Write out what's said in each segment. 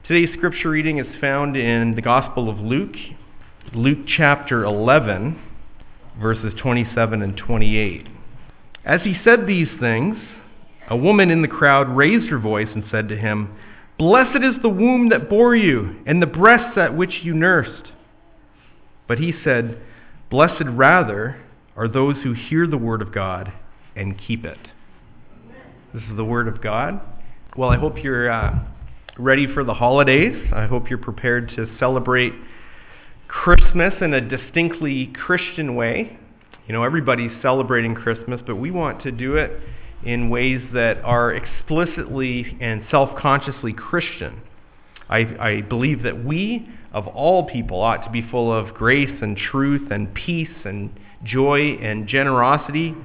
Today's scripture reading is found in the Gospel of Luke, Luke chapter 11, verses 27 and 28. As he said these things, a woman in the crowd raised her voice and said to him, "Blessed is the womb that bore you, and the breasts at which you nursed." But he said, "Blessed rather are those who hear the word of God and keep it." This is the word of God. Well, I hope you're ready for the holidays. I hope you're prepared to celebrate Christmas in a distinctly Christian way. You know, everybody's celebrating Christmas, but we want to do it in ways that are explicitly and self-consciously Christian. I believe that we, of all people, ought to be full of grace and truth and peace and joy and generosity.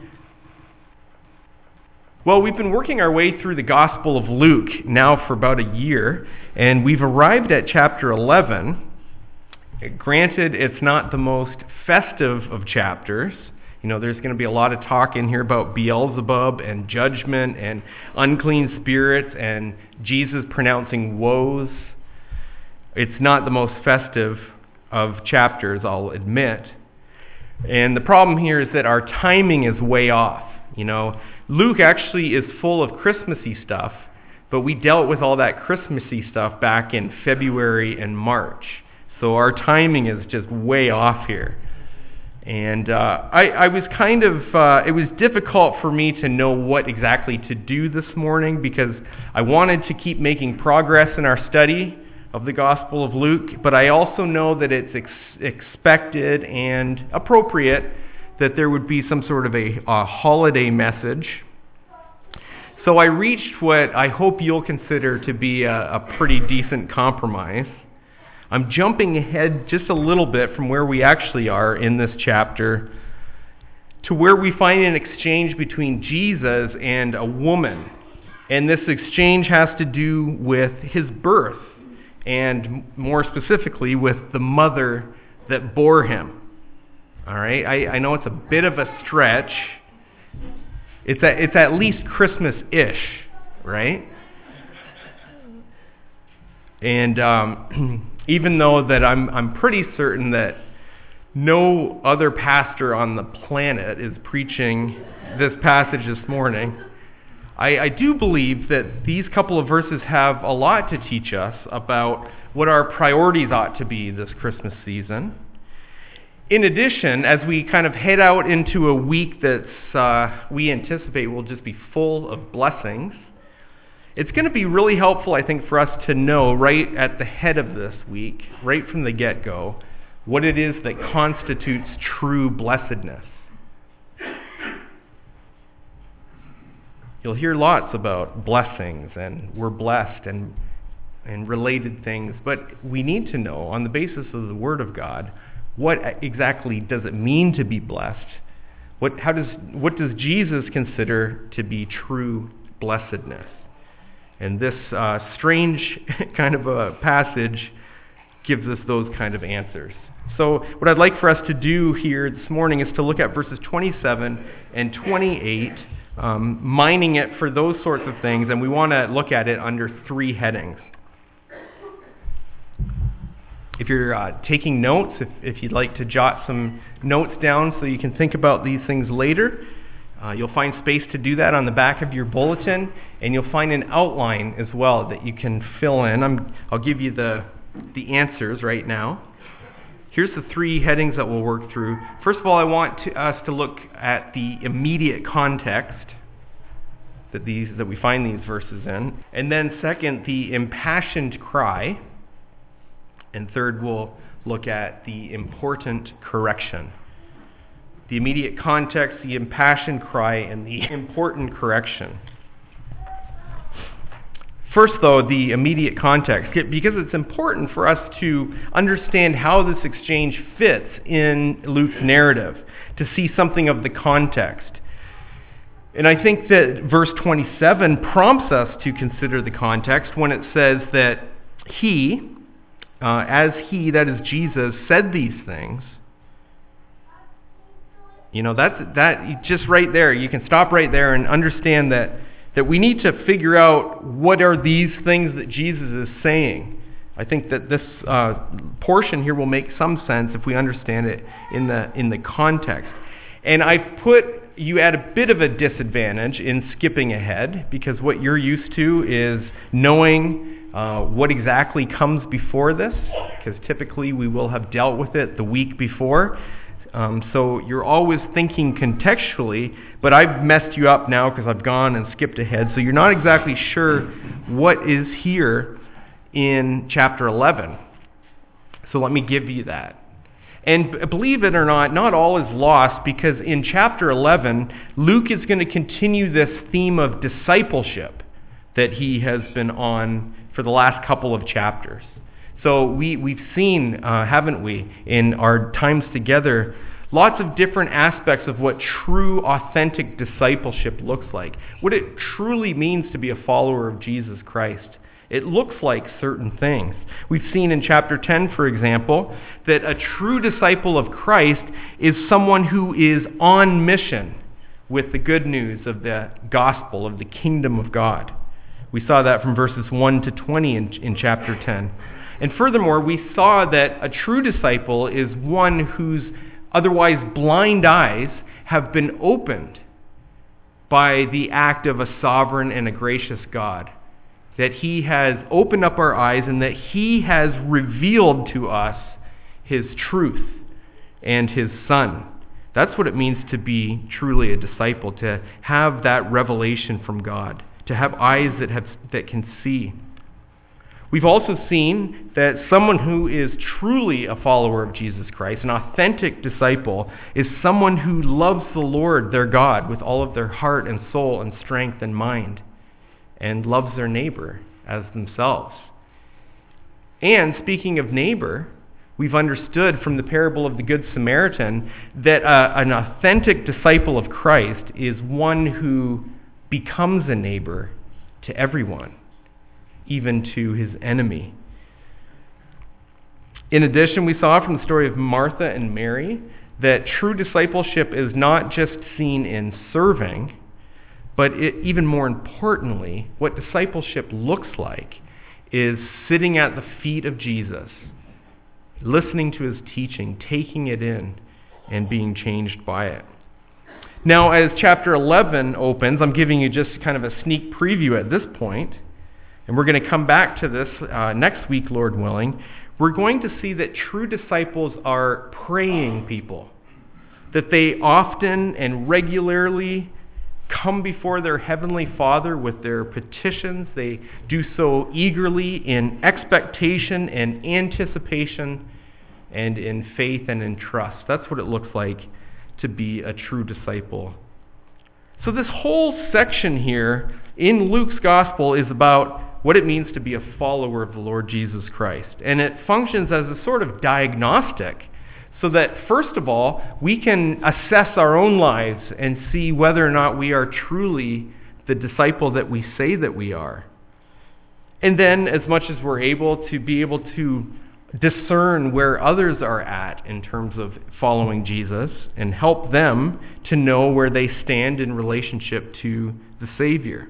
Well, we've been working our way through the Gospel of Luke now for about a year, and we've arrived at chapter 11. Granted, it's not the most festive of chapters. You know, there's going to be a lot of talk in here about Beelzebub and judgment and unclean spirits and Jesus pronouncing woes. It's not the most festive of chapters, I'll admit. And the problem here is that our timing is way off. You know, Luke actually is full of Christmassy stuff, but we dealt with all that Christmassy stuff back in February and March. So our timing is just way off here. And I was it was difficult for me to know what exactly to do this morning because I wanted to keep making progress in our study of the Gospel of Luke, but I also know that it's expected and appropriate that there would be some sort of a holiday message. So I reached what I hope you'll consider to be a pretty decent compromise. I'm jumping ahead just a little bit from where we actually are in this chapter to where we find an exchange between Jesus and a woman. And this exchange has to do with his birth, and more specifically with the mother that bore him. All right, I know it's a bit of a stretch. It's at least Christmas-ish, right? And even though that I'm pretty certain that no other pastor on the planet is preaching this passage this morning, I do believe that these couple of verses have a lot to teach us about what our priorities ought to be this Christmas season. In addition, as we kind of head out into a week that's we anticipate will just be full of blessings, it's going to be really helpful, I think, for us to know right at the head of this week, right from the get-go, what it is that constitutes true blessedness. You'll hear lots about blessings, and we're blessed, and related things, but we need to know, on the basis of the Word of God, what exactly does it mean to be blessed? What does Jesus consider to be true blessedness? And this strange kind of a passage gives us those kind of answers. So what I'd like for us to do here this morning is to look at verses 27 and 28, mining it for those sorts of things, and we want to look at it under three headings. If you're taking notes, if you'd like to jot some notes down so you can think about these things later, you'll find space to do that on the back of your bulletin, and you'll find an outline as well that you can fill in. I'll give you the answers right now. Here's the three headings that we'll work through. First of all, I want us to look at the immediate context that we find these verses in. And then second, the impassioned cry. And third, we'll look at the important correction. The immediate context, the impassioned cry, and the important correction. First, though, the immediate context, because it's important for us to understand how this exchange fits in Luke's narrative, to see something of the context. And I think that verse 27 prompts us to consider the context when it says that he, as he, that is Jesus, said these things. You know, that just right there. You can stop right there and understand that we need to figure out what are these things that Jesus is saying. I think that this portion here will make some sense if we understand it in the context. And I've put you at a bit of a disadvantage in skipping ahead, because what you're used to is knowing what exactly comes before this, because typically we will have dealt with it the week before. So you're always thinking contextually, but I've messed you up now because I've gone and skipped ahead. So you're not exactly sure what is here in chapter 11. So let me give you that. And believe it or not all is lost, because in chapter 11, Luke is going to continue this theme of discipleship that he has been on for the last couple of chapters. So we've seen, haven't we, in our times together, lots of different aspects of what true, authentic discipleship looks like, what it truly means to be a follower of Jesus Christ. It looks like certain things. We've seen in chapter 10, for example, that a true disciple of Christ is someone who is on mission with the good news of the gospel, of the kingdom of God. We saw that from verses 1 to 20 in chapter 10. And furthermore, we saw that a true disciple is one whose otherwise blind eyes have been opened by the act of a sovereign and a gracious God. That he has opened up our eyes and that he has revealed to us his truth and his Son. That's what it means to be truly a disciple, to have that revelation from God, to have eyes that can see. We've also seen that someone who is truly a follower of Jesus Christ, an authentic disciple, is someone who loves the Lord, their God, with all of their heart and soul and strength and mind, and loves their neighbor as themselves. And speaking of neighbor, we've understood from the parable of the Good Samaritan that an authentic disciple of Christ is one who becomes a neighbor to everyone, even to his enemy. In addition, we saw from the story of Martha and Mary that true discipleship is not just seen in serving, but even more importantly, what discipleship looks like is sitting at the feet of Jesus, listening to his teaching, taking it in, and being changed by it. Now, as chapter 11 opens, I'm giving you just kind of a sneak preview at this point, and we're going to come back to this next week, Lord willing. We're going to see that true disciples are praying people, that they often and regularly come before their heavenly Father with their petitions. They do so eagerly in expectation and anticipation and in faith and in trust. That's what it looks like to be a true disciple. So this whole section here in Luke's gospel is about what it means to be a follower of the Lord Jesus Christ. And it functions as a sort of diagnostic, so that, first of all, we can assess our own lives and see whether or not we are truly the disciple that we say that we are. And then, as much as we're able to discern where others are at in terms of following Jesus and help them to know where they stand in relationship to the Savior.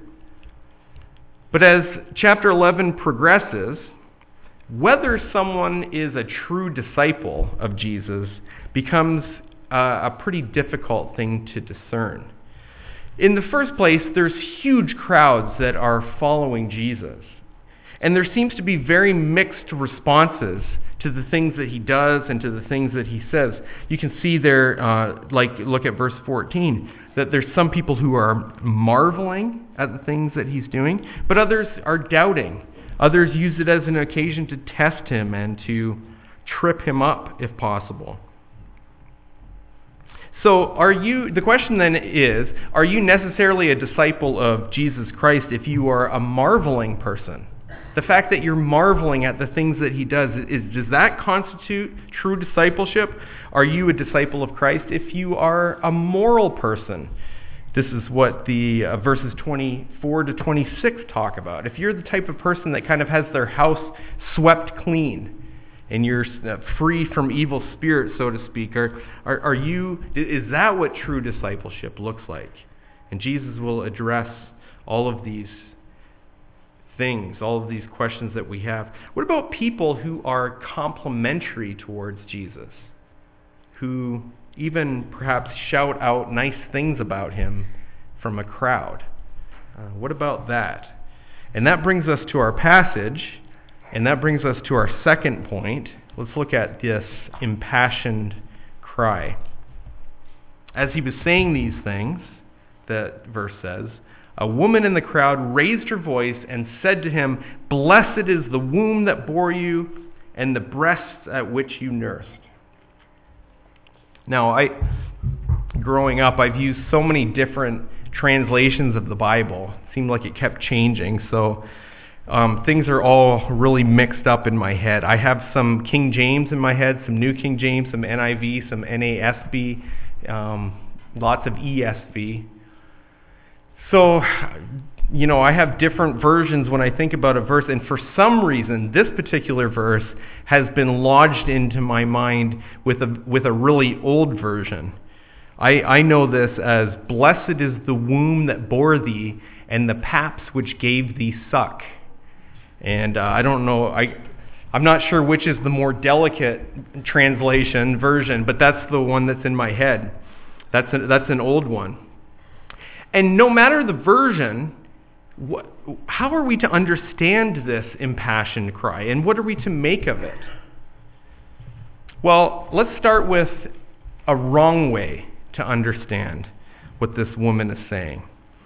But as chapter 11 progresses, whether someone is a true disciple of Jesus becomes a pretty difficult thing to discern. In the first place, there's huge crowds that are following Jesus. And there seems to be very mixed responses to the things that he does and to the things that he says. You can see there, look at verse 14, that there's some people who are marveling at the things that he's doing, but others are doubting. Others use it as an occasion to test him and to trip him up, if possible. So the question then is, are you necessarily a disciple of Jesus Christ if you are a marveling person? The fact that you're marveling at the things that he does, does that constitute true discipleship? Are you a disciple of Christ if you are a moral person? This is what the verses 24 to 26 talk about. If you're the type of person that kind of has their house swept clean and you're free from evil spirits, so to speak, is that what true discipleship looks like? And Jesus will address all of these things, all of these questions that we have. What about people who are complimentary towards Jesus, who even perhaps shout out nice things about him from a crowd? What about that? And that brings us to our passage, and that brings us to our second point. Let's look at this impassioned cry. As he was saying these things, that verse says, a woman in the crowd raised her voice and said to him, "Blessed is the womb that bore you and the breasts at which you nursed." Now, growing up, I've used so many different translations of the Bible. It seemed like it kept changing, so things are all really mixed up in my head. I have some King James in my head, some New King James, some NIV, some NASB, lots of ESV. So, I have different versions when I think about a verse, and for some reason, this particular verse has been lodged into my mind with a really old version. I know this as, "Blessed is the womb that bore thee, and the paps which gave thee suck." And I don't know, I'm not sure which is the more delicate translation version, but that's the one that's in my head. That's an old one. And no matter the version, how are we to understand this impassioned cry, and what are we to make of it? Well, let's start with a wrong way to understand what this woman is saying.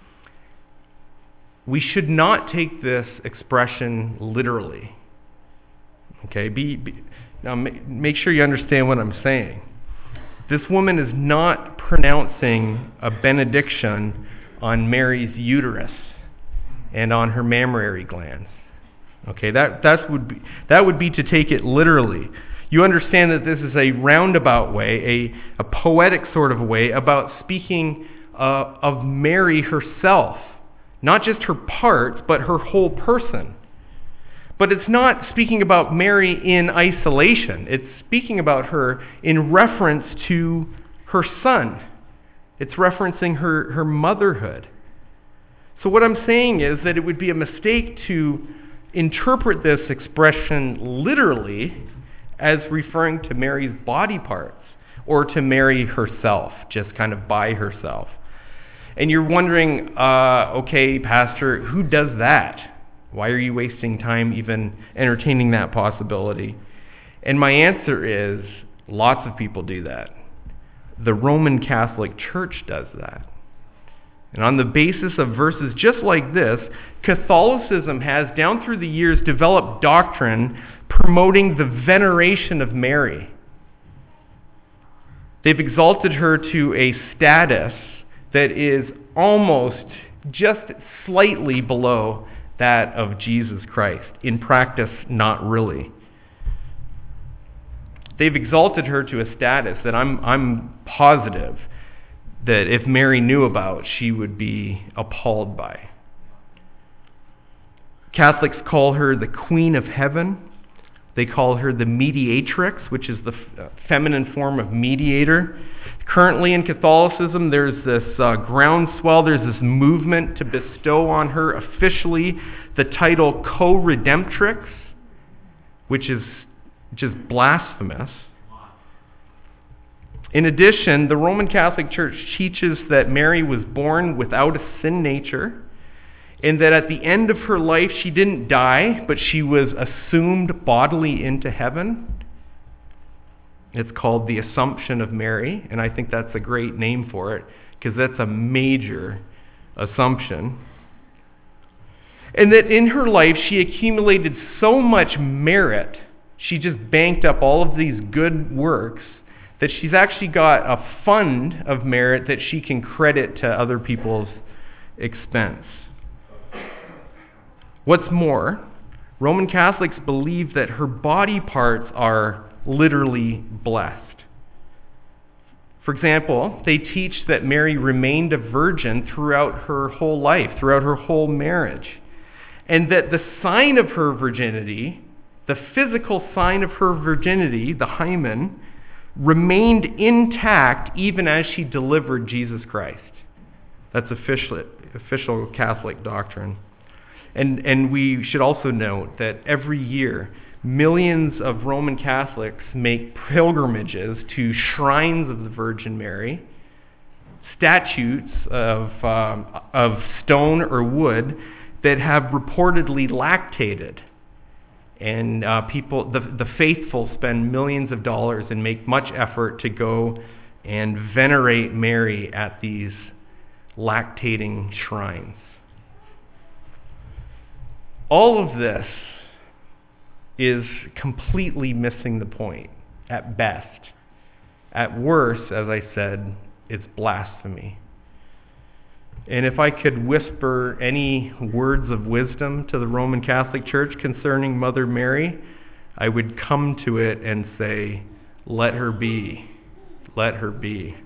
We should not take this expression literally. Okay, now make sure you understand what I'm saying. This woman is not pronouncing a benediction on Mary's uterus and on her mammary glands. Okay, that would be to take it literally. You understand that this is a roundabout way, a poetic sort of way about speaking of Mary herself, not just her parts, but her whole person. But it's not speaking about Mary in isolation. It's speaking about her in reference to her son. It's referencing her motherhood. So what I'm saying is that it would be a mistake to interpret this expression literally as referring to Mary's body parts or to Mary herself, just kind of by herself. And you're wondering, okay, Pastor, who does that? Why are you wasting time even entertaining that possibility? And my answer is, lots of people do that. The Roman Catholic Church does that. And on the basis of verses just like this, Catholicism has, down through the years, developed doctrine promoting the veneration of Mary. They've exalted her to a status that is almost just slightly below that of Jesus Christ. In practice, not really. They've exalted her to a status that I'm positive that if Mary knew about, she would be appalled by. Catholics call her the Queen of Heaven. They call her the mediatrix, which is the feminine form of mediator. Currently in Catholicism, there's this groundswell, there's this movement to bestow on her officially the title co-redemptrix, which is just blasphemous. In addition, the Roman Catholic Church teaches that Mary was born without a sin nature, and that at the end of her life she didn't die, but she was assumed bodily into heaven. It's called the Assumption of Mary, and I think that's a great name for it, because that's a major assumption. And that in her life she accumulated so much merit, she just banked up all of these good works, that she's actually got a fund of merit that she can credit to other people's expense. What's more, Roman Catholics believe that her body parts are literally blessed. For example, they teach that Mary remained a virgin throughout her whole life, throughout her whole marriage, and that the sign of her virginity, the physical sign of her virginity, the hymen, remained intact even as she delivered Jesus Christ. That's official Catholic doctrine. And we should also note that every year, millions of Roman Catholics make pilgrimages to shrines of the Virgin Mary, statues of stone or wood that have reportedly lactated. And the faithful spend millions of dollars and make much effort to go and venerate Mary at these lactating shrines. All of this is completely missing the point at best. At worst, as I said, it's blasphemy. And if I could whisper any words of wisdom to the Roman Catholic Church concerning Mother Mary, I would come to it and say, let her be. Let her be.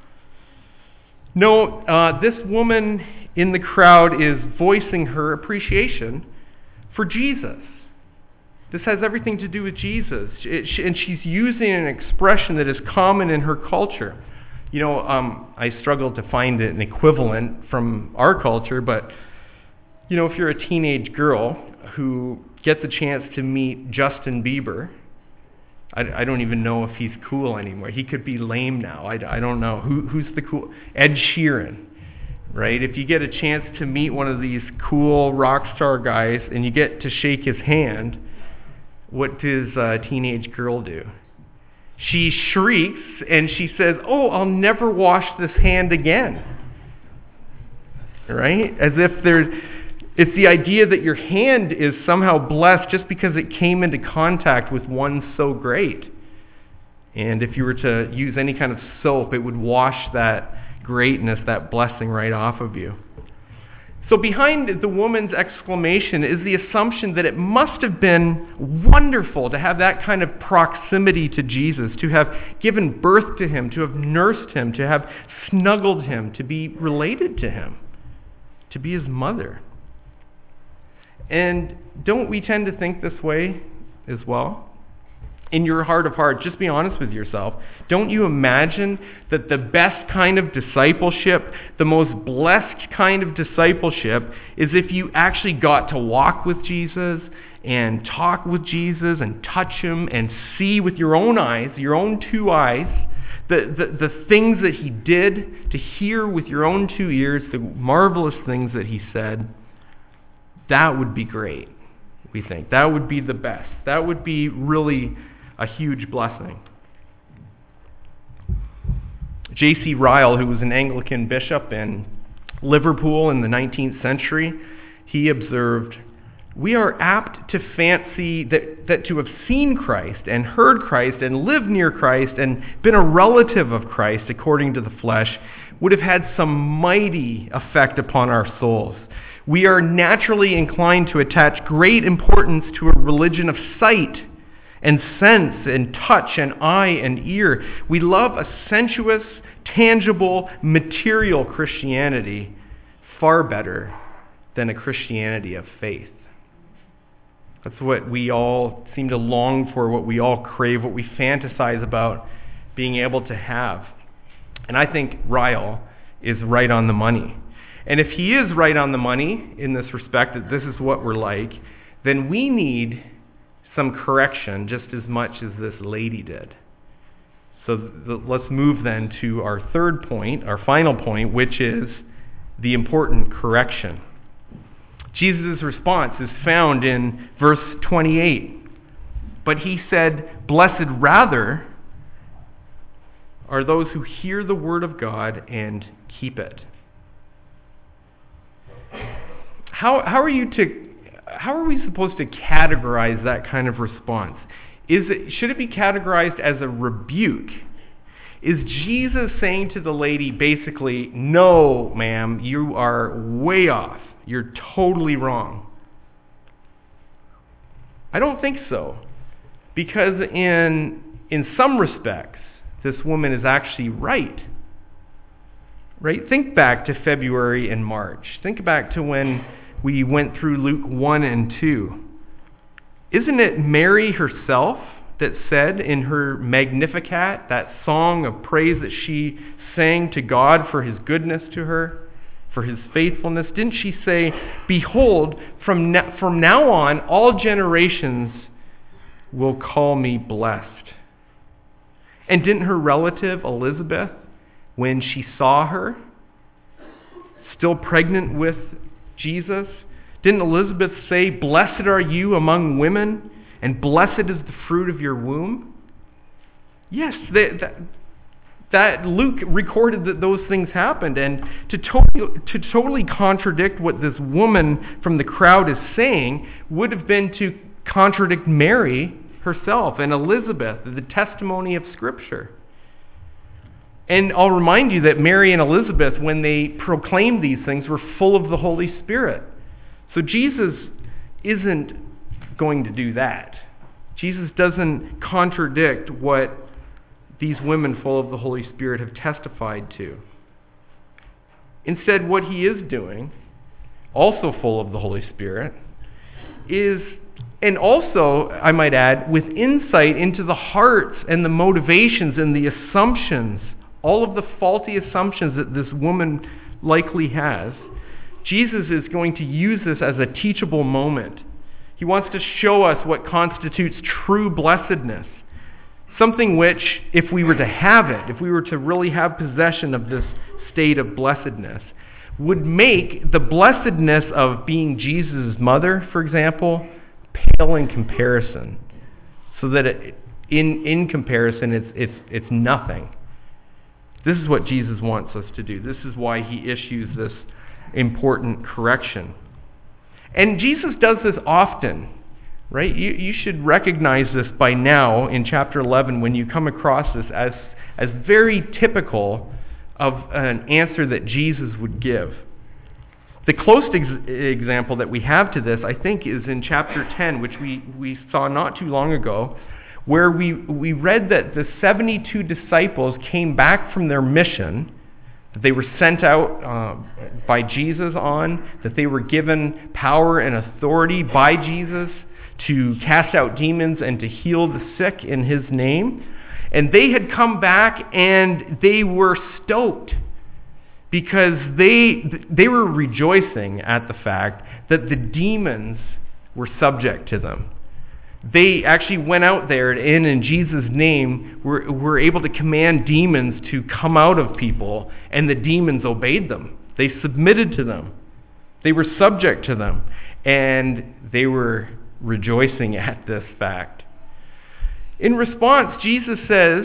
No, this woman in the crowd is voicing her appreciation for Jesus. This has everything to do with Jesus. And she's using an expression that is common in her culture. I struggled to find an equivalent from our culture, but, if you're a teenage girl who gets a chance to meet Justin Bieber, I don't even know if he's cool anymore. He could be lame now. I don't know. Who's the cool? Ed Sheeran, right? If you get a chance to meet one of these cool rock star guys and you get to shake his hand, what does a teenage girl do? She shrieks and she says, "Oh, I'll never wash this hand again." Right? As if it's the idea that your hand is somehow blessed just because it came into contact with one so great. And if you were to use any kind of soap, it would wash that greatness, that blessing right off of you. So behind the woman's exclamation is the assumption that it must have been wonderful to have that kind of proximity to Jesus, to have given birth to him, to have nursed him, to have snuggled him, to be related to him, to be his mother. And don't we tend to think this way as well? In your heart of hearts, just be honest with yourself. Don't you imagine that the best kind of discipleship, the most blessed kind of discipleship, is if you actually got to walk with Jesus and talk with Jesus and touch him and see with your own eyes, your own two eyes, the things that he did, to hear with your own two ears the marvelous things that he said? That would be great, we think. That would be the best. That would be really a huge blessing. J.C. Ryle, who was an Anglican bishop in Liverpool in the 19th century, he observed, "We are apt to fancy that to have seen Christ and heard Christ and lived near Christ and been a relative of Christ according to the flesh would have had some mighty effect upon our souls. We are naturally inclined to attach great importance to a religion of sight and sense and touch and eye and ear. We love a sensuous, tangible, material Christianity far better than a Christianity of faith." That's what we all seem to long for, what we all crave, what we fantasize about being able to have. And I think Ryle is right on the money. And if he is right on the money in this respect, that this is what we're like, then we need some correction just as much as this lady did. So let's move then to our third point, our final point, which is the important correction. Jesus' response is found in verse 28. But he said, "Blessed rather are those who hear the word of God and keep it." How are we supposed to categorize that kind of response? Should it be categorized as a rebuke? Is Jesus saying to the lady basically, "No, ma'am, you are way off. You're totally wrong"? I don't think so. Because in some respects, this woman is actually right. Right? Think back to February and March. Think back to when we went through Luke 1 and 2. Isn't it Mary herself that said in her Magnificat, that song of praise that she sang to God for his goodness to her, for his faithfulness? Didn't she say, behold, from now on, all generations will call me blessed? And didn't her relative, Elizabeth, when she saw her, still pregnant with Jesus, didn't Elizabeth say, blessed are you among women, and blessed is the fruit of your womb? Yes, that Luke recorded that those things happened, and to totally contradict what this woman from the crowd is saying would have been to contradict Mary herself and Elizabeth, the testimony of Scripture. And I'll remind you that Mary and Elizabeth, when they proclaimed these things, were full of the Holy Spirit. So Jesus isn't going to do that. Jesus doesn't contradict what these women full of the Holy Spirit have testified to. Instead, what he is doing, also full of the Holy Spirit, is, and also, I might add, with insight into the hearts and the motivations and the assumptions, all of the faulty assumptions that this woman likely has, Jesus is going to use this as a teachable moment. He wants to show us what constitutes true blessedness. Something which, if we were to have it, if we were to really have possession of this state of blessedness, would make the blessedness of being Jesus' mother, for example, pale in comparison. So that in comparison, it's nothing. This is what Jesus wants us to do. This is why he issues this important correction. And Jesus does this often, right? You should recognize this by now in chapter 11 when you come across this as very typical of an answer that Jesus would give. The closest example that we have to this, I think, is in chapter 10, which we saw not too long ago, where we read that the 72 disciples came back from their mission, that they were sent out by Jesus on, that they were given power and authority by Jesus to cast out demons and to heal the sick in his name. And they had come back and they were stoked because they were rejoicing at the fact that the demons were subject to them. They actually went out there and in Jesus' name were able to command demons to come out of people, and the demons obeyed them. They submitted to them. They were subject to them, and they were rejoicing at this fact. In response, Jesus says,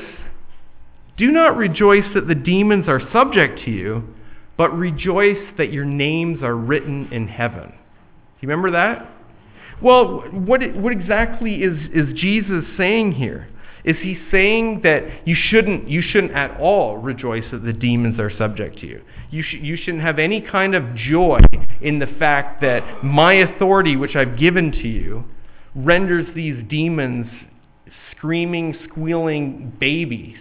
do not rejoice that the demons are subject to you, but rejoice that your names are written in heaven. Do you remember that? Well, what exactly is Jesus saying here? Is he saying that you shouldn't at all rejoice that the demons are subject to you? You shouldn't have any kind of joy in the fact that my authority, which I've given to you, renders these demons screaming, squealing babies.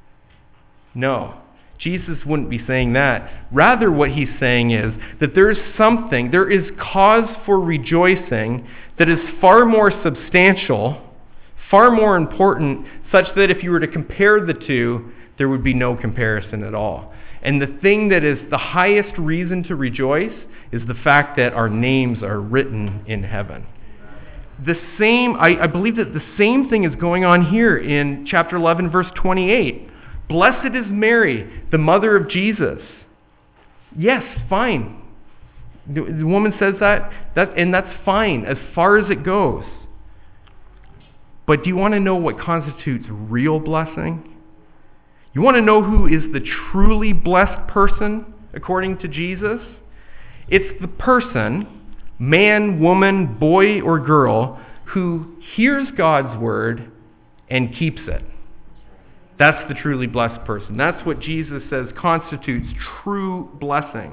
No. Jesus wouldn't be saying that. Rather, what he's saying is that there is cause for rejoicing that is far more substantial, far more important, such that if you were to compare the two, there would be no comparison at all. And the thing that is the highest reason to rejoice is the fact that our names are written in heaven. I believe that the same thing is going on here in chapter 11, verse 28. Blessed is Mary, the mother of Jesus. Yes, fine. The woman says that, and that's fine as far as it goes. But do you want to know what constitutes real blessing? You want to know who is the truly blessed person according to Jesus? It's the person, man, woman, boy, or girl, who hears God's word and keeps it. That's the truly blessed person. That's what Jesus says constitutes true blessing.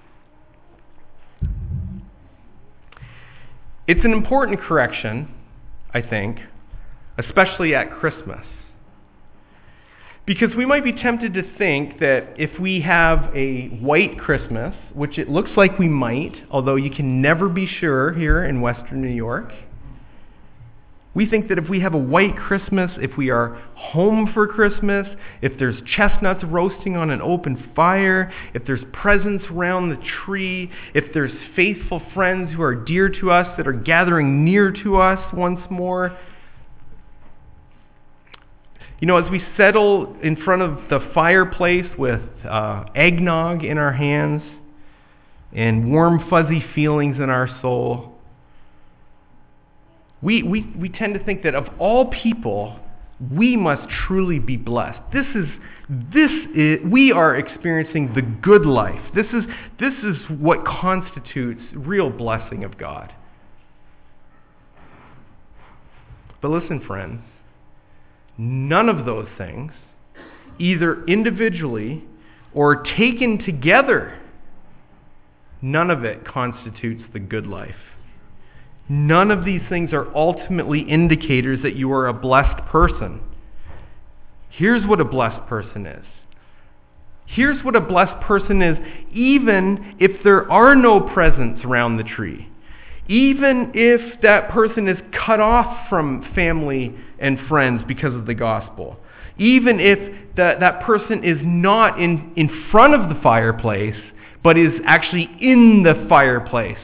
It's an important correction, I think, especially at Christmas. Because we might be tempted to think that if we have a white Christmas, which it looks like we might, although you can never be sure here in Western New York, We think that if we have a white Christmas, if we are home for Christmas, if there's chestnuts roasting on an open fire, if there's presents around the tree, if there's faithful friends who are dear to us that are gathering near to us once more. As we settle in front of the fireplace with eggnog in our hands and warm, fuzzy feelings in our soul, we tend to think that of all people, we must truly be blessed. We are experiencing the good life. This is what constitutes real blessing of God. But listen, friends, none of those things, either individually or taken together, none of it constitutes the good life. None of these things are ultimately indicators that you are a blessed person. Here's what a blessed person is. Here's what a blessed person is, even if there are no presents around the tree. Even if that person is cut off from family and friends because of the gospel. Even if that person is not in front of the fireplace, but is actually in the fireplace.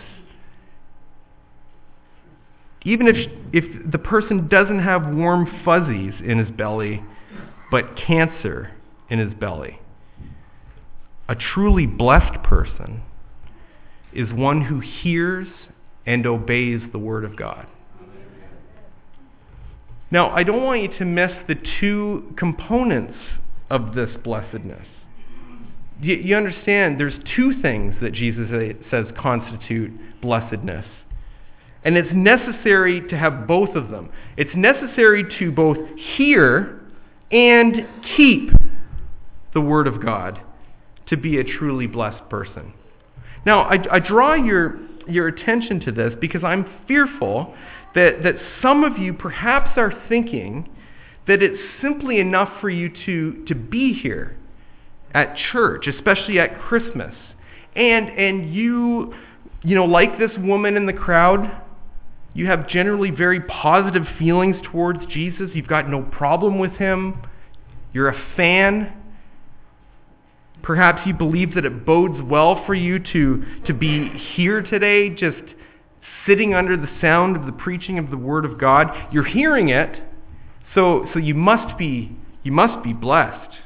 Even if the person doesn't have warm fuzzies in his belly, but cancer in his belly. A truly blessed person is one who hears and obeys the Word of God. Now, I don't want you to miss the two components of this blessedness. You understand there's two things that Jesus says constitute blessedness. And it's necessary to have both of them. It's necessary to both hear and keep the Word of God to be a truly blessed person. Now, I draw your attention to this because I'm fearful that some of you perhaps are thinking that it's simply enough for you to be here at church, especially at Christmas. And you like this woman in the crowd, you have generally very positive feelings towards Jesus. You've got no problem with him. You're a fan. Perhaps you believe that it bodes well for you to be here today, just sitting under the sound of the preaching of the Word of God. You're hearing it, so you must be blessed.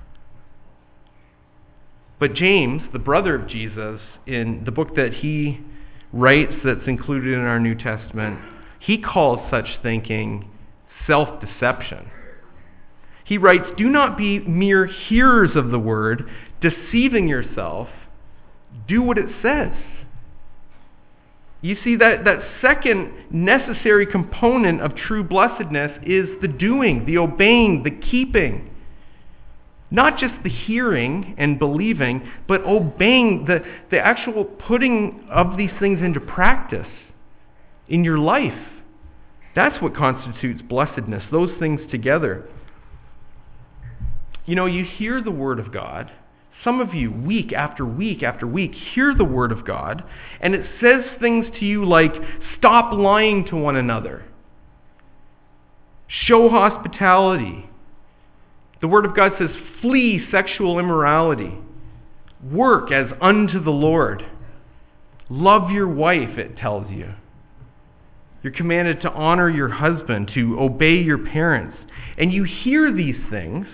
But James, the brother of Jesus, in the book that he writes that's included in our New Testament, he calls such thinking self-deception. He writes, "Do not be mere hearers of the word, deceiving yourself. Do what it says." You see, that second necessary component of true blessedness is the doing, the obeying, the keeping. Not just the hearing and believing, but obeying, the actual putting of these things into practice in your life. That's what constitutes blessedness, those things together. You hear the Word of God. Some of you, week after week after week, hear the Word of God, and it says things to you like, stop lying to one another. Show hospitality. The Word of God says, flee sexual immorality. Work as unto the Lord. Love your wife, it tells you. You're commanded to honor your husband, to obey your parents. And you hear these things.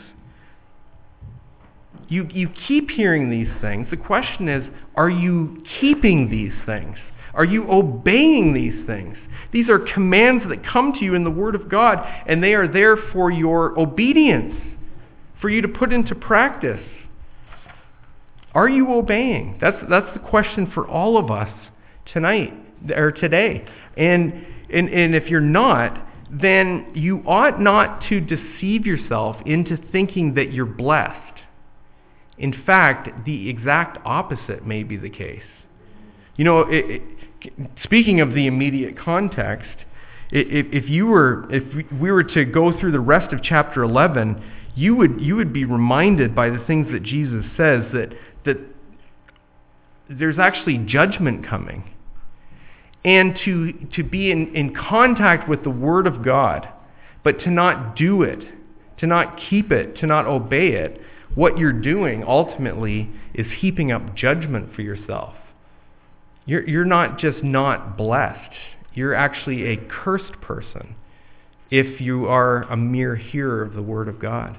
You keep hearing these things. The question is, are you keeping these things? Are you obeying these things? These are commands that come to you in the Word of God, and they are there for your obedience, for you to put into practice. Are you obeying? That's the question for all of us tonight or today. And if you're not, then you ought not to deceive yourself into thinking that you're blessed. In fact, the exact opposite may be the case. Speaking of the immediate context, if we were to go through the rest of chapter 11, you would be reminded by the things that Jesus says that there's actually judgment coming. and to be in contact with the Word of God, but to not do it, to not keep it, to not obey it, what you're doing ultimately is heaping up judgment for yourself. You're not just not blessed. You're actually a cursed person if you are a mere hearer of the Word of God.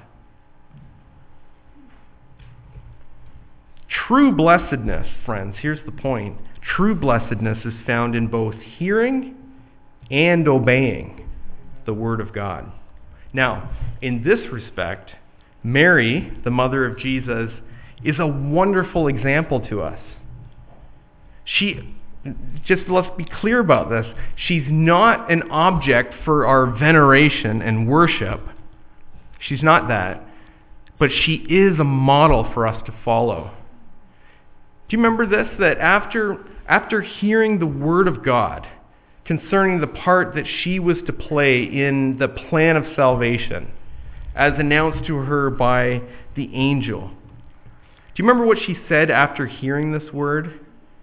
True blessedness, friends, here's the point. True blessedness is found in both hearing and obeying the Word of God. Now, in this respect, Mary, the mother of Jesus, is a wonderful example to us. Let's be clear about this. She's not an object for our veneration and worship. She's not that. But she is a model for us to follow. Do you remember this? That after hearing the Word of God concerning the part that she was to play in the plan of salvation, as announced to her by the angel, do you remember what she said after hearing this word?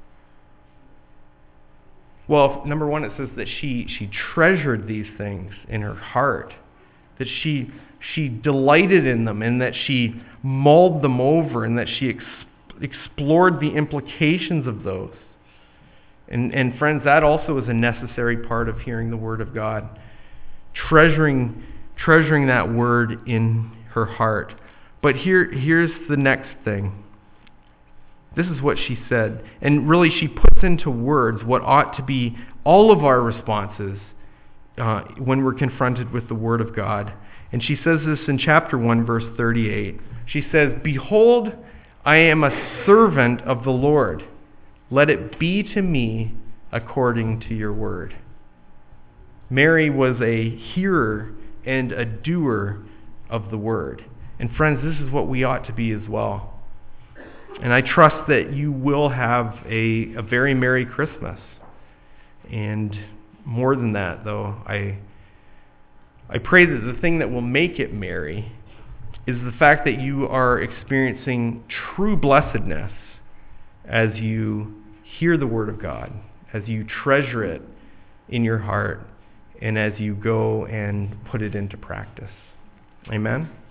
Well, number one, it says that she treasured these things in her heart, that she delighted in them, and that she mulled them over, and that she explored the implications of those. And friends, that also is a necessary part of hearing the Word of God. Treasuring that Word in her heart. But here's the next thing. This is what she said. And really, she puts into words what ought to be all of our responses when we're confronted with the Word of God. And she says this in chapter 1, verse 38. She says, "Behold, I am a servant of the Lord. Let it be to me according to your word." Mary was a hearer and a doer of the word. And friends, this is what we ought to be as well. And I trust that you will have a very Merry Christmas. And more than that, though, I pray that the thing that will make it merry is the fact that you are experiencing true blessedness as you hear the Word of God, as you treasure it in your heart, and as you go and put it into practice. Amen?